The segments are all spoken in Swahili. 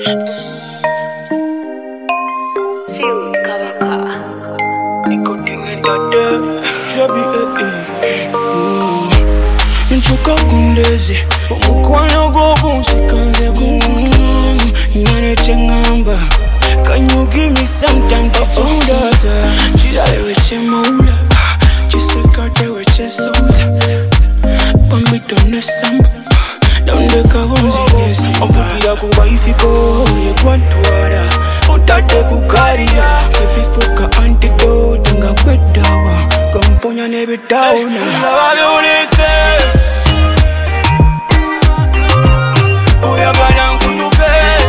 Fuse cover car. Nchuka kundezi Mukwana gogo sikanze kumunamu Inane chengamba Can you give me some time to chundaza Chidale weche maula Chisekate weche sauza Pambito nesamba Daundeka wanzi nesi Ampukia kuwa isiko Yekwantuara Utate kukaria Kebifuka antidote Nga kwedawa Kamponya nebitauna Lawabe unese Oyagala nkutuke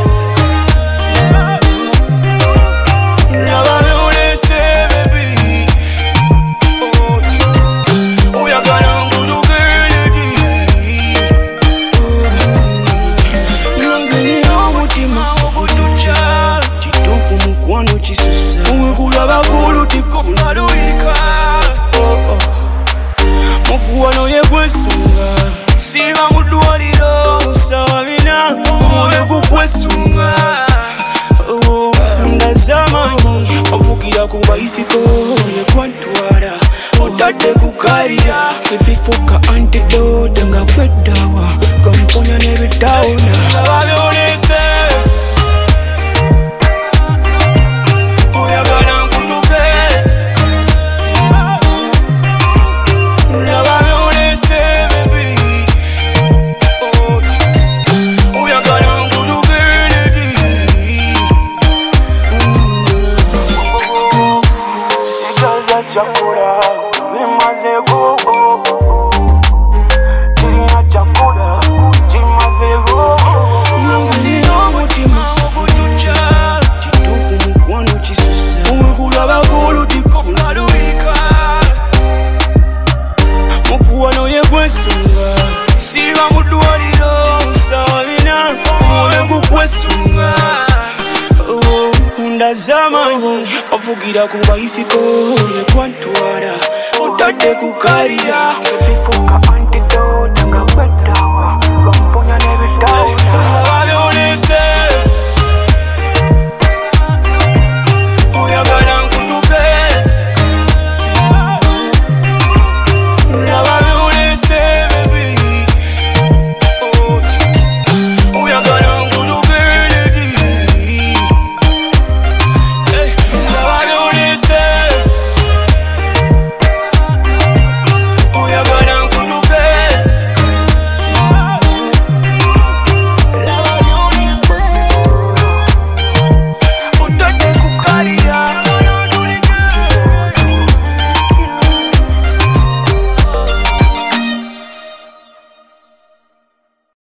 Lawabe unese baby Oyagala nkutuke Nangeni n'omutima ogutuca Kituufu mukwano kisusa Uwekula bakulu tikunaluika Mukwano yegwesunga Siba mudwaliro Musabina Mwoyo gukwesunga Ndazamanyi Ovugira ku bayisiko Yekwantwala Otadde kukaria Ebifuka antidote Nga kwedawa Kamponya nebitawuna Lawabe unese Oyagala nkutuke Lawabe unese baby Oyagala nkutuke Sisikaza chakula Bimaze gogo Chirina chakula Chimaze gogo Nangeni n'omutima ogutuca Kituufu mukwano kisusa Uwekula bakulu tikunaluika Mukwano yegwesunga Siba mudwaliro Musabina Mwoyo gukwesunga Ndazamanyi Ovugira ku bayisiko Yekwantwala Otadde kukaria Ebifuka antidote Nga